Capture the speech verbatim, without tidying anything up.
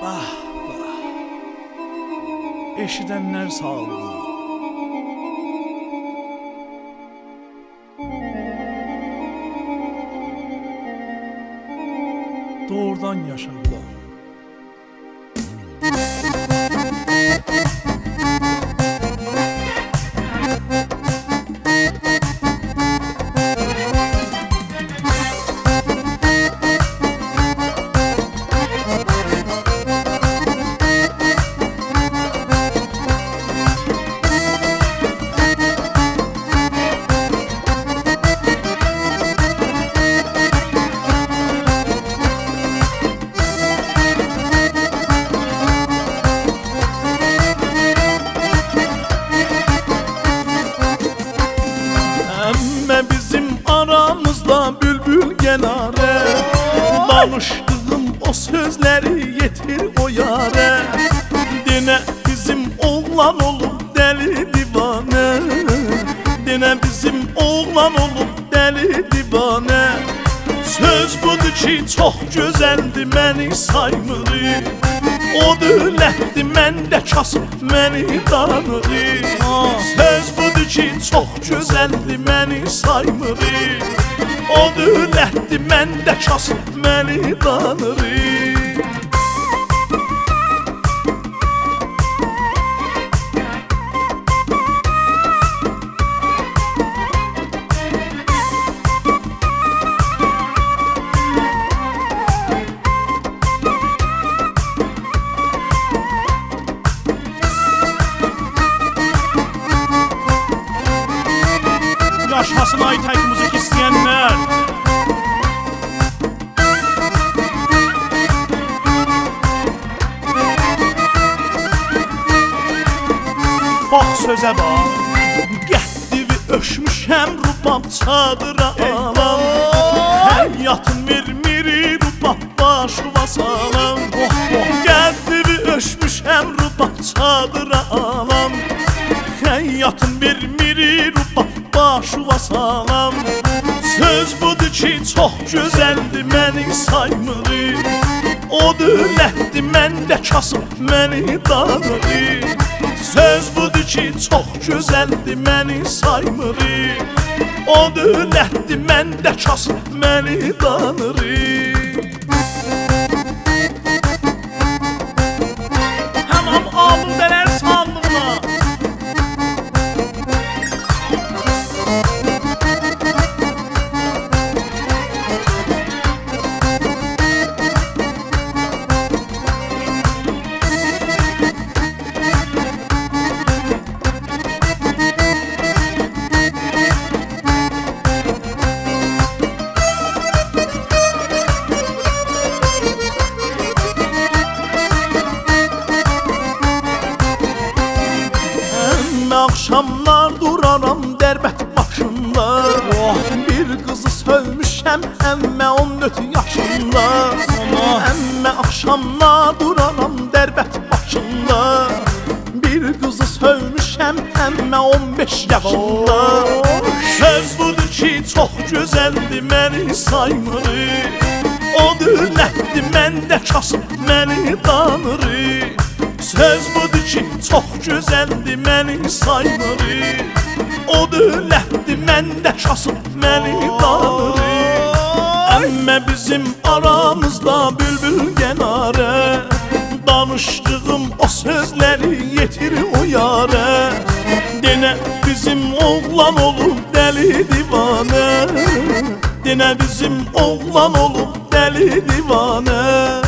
Ah, bah. Eşidənlər sağlığı. Doğrudan yaşadılar. Bülbül genare danışdığım o sözleri yetir o yare. Dene bizim oğlan olup deli divane, dene bizim oğlan olup deli divane. Söz budur ki çok güzeldi, məni saymırı. O dövlətdi, məndə kasıb məni danırı. Söz budur ki çok güzeldi, məni saymırı. O dövlətdi, məndə kasıb məni danırı. Yaşasın Aytək müzik istəyənlər. Bax sözə bax, qəddivi öşmüşəm rubab çadıra alam. Həyatın vermiri rubab başıma salam. Qəddivi öşmüşəm rubab çadıra alam. Həyatın vermiri rubab başıma salam. Söz budur ki çok güzeldi, məni saymırı. O dövlətdi, məndə kasıb məni danırı. Söz budur ki çok güzeldi, məni saymırı. O dövlətdi, məndə kasıb məni danırı. Həmam aludələr sandığına. Akşamlar duraram dərbət başında. Oh. Bir qızı sövmüşəm əmmə on dörd yaşında. Əmmə akşamlar duraram dərbət başında. Bir qızı sövmüşəm əmmə on beş yaşında. Oh. Söz budur ki çox gözəldi, məni saymırı. O dövlətdi, məndə kasıb məni danırı. Söz budur ki çok güzeldi, məni saymırı. O dövlətdi, məndə kasıb məni danırı. Əmmə bizim aramızda bülbül genare danışdığım o sözleri yetir o yare. Dene bizim oğlan olup deli divane, dene bizim oğlan olup deli divane.